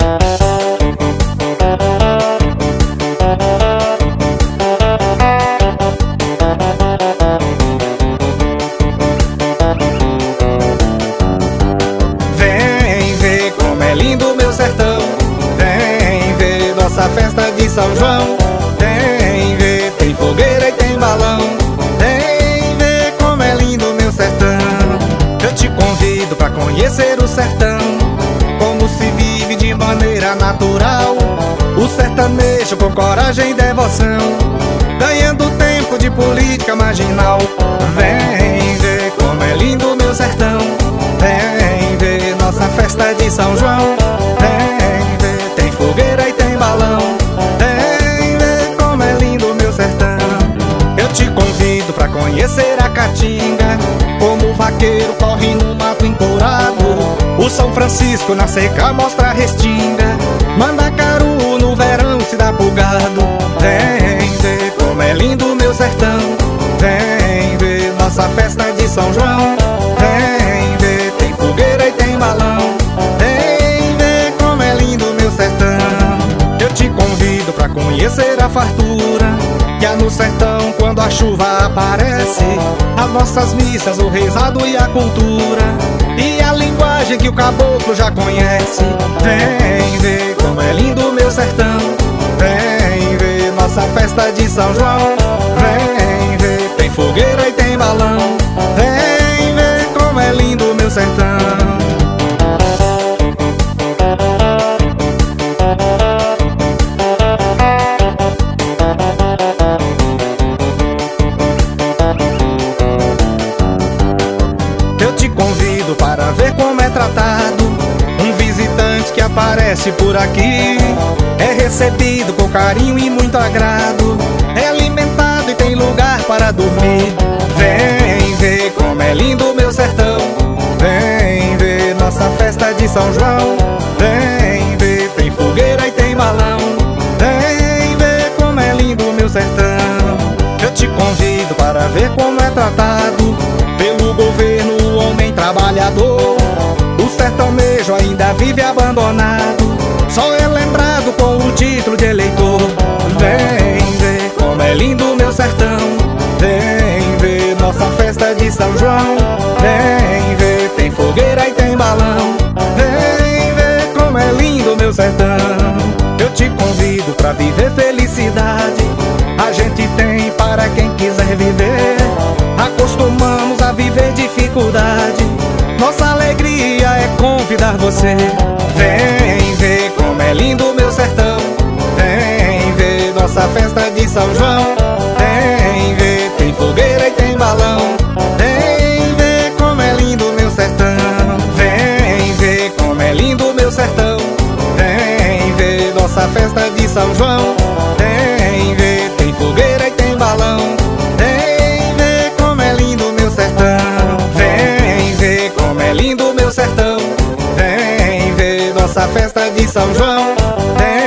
Vem ver como é lindo meu sertão, vem ver nossa festa de São João. Vem ver, tem fogueira e tem balão, vem ver como é lindo meu sertão. Eu te convido pra conhecer o sertão, como se vive de maneira natural. O sertanejo com coragem e devoção, ganhando tempo de política marginal. Vem ver como é lindo meu sertão, vem ver nossa festa de São João. Vem ver, tem fogueira e tem balão, vem ver como é lindo meu sertão. Eu te convido pra conhecer a Caatinga, como o vaqueiro corre no mato empourado. O São Francisco na seca mostra a restinga, Mandacaru no verão se dá pro gado. Vem ver como é lindo meu sertão, vem ver nossa festa de São João. Vem ver, tem fogueira e tem balão, vem ver como é lindo meu sertão. Eu te convido pra conhecer a fartura que há no sertão quando a chuva aparece. As nossas missas, o rezado e a cultura, e a linguagem que o caboclo já conhece. Vem ver como é lindo meu sertão, vem ver nossa festa de São João. Vem ver, tem fogueira e tem balão, vem ver como é lindo meu sertão. Eu te convido para ver como é tratado um visitante que aparece por aqui. É recebido com carinho e muito agrado, é alimentado e tem lugar para dormir. Vem ver como é lindo meu sertão, vem ver nossa festa de São João. Vem ver, tem fogueira e tem balão, vem ver como é lindo meu sertão. Eu te convido para ver como é tratado pelo governo o homem trabalhador. O sertanejo ainda vive abandonado, só é lembrado com o título de eleitor. Vem ver como é lindo meu sertão, vem ver nossa festa de São João. Vem ver, tem fogueira e tem balão, vem ver como é lindo meu sertão. Eu te convido pra viver felicidade, a gente tem para quem quiser viver. Acostumamos a viver dificuldade, nossa alegria é convidar você. Vem ver como é lindo meu sertão, vem ver nossa festa de São João. Vem ver, tem fogueira e tem balão, vem ver como é lindo meu sertão. Vem ver como é lindo meu sertão, vem ver nossa festa de São João. Vem ver como é lindo meu sertão, vem ver nossa festa de São João. Vem ver como é lindo meu sertão, vem ver nossa festa de São João. Vem ver como é lindo meu sertão, vem ver nossa festa de São João. Vem ver como é lindo meu sertão, vem ver nossa festa de São João. Vem ver, tem fogueira e tem balão, vem ver como é lindo meu sertão. Vem ver como é lindo meu sertão, vem ver nossa festa de São João.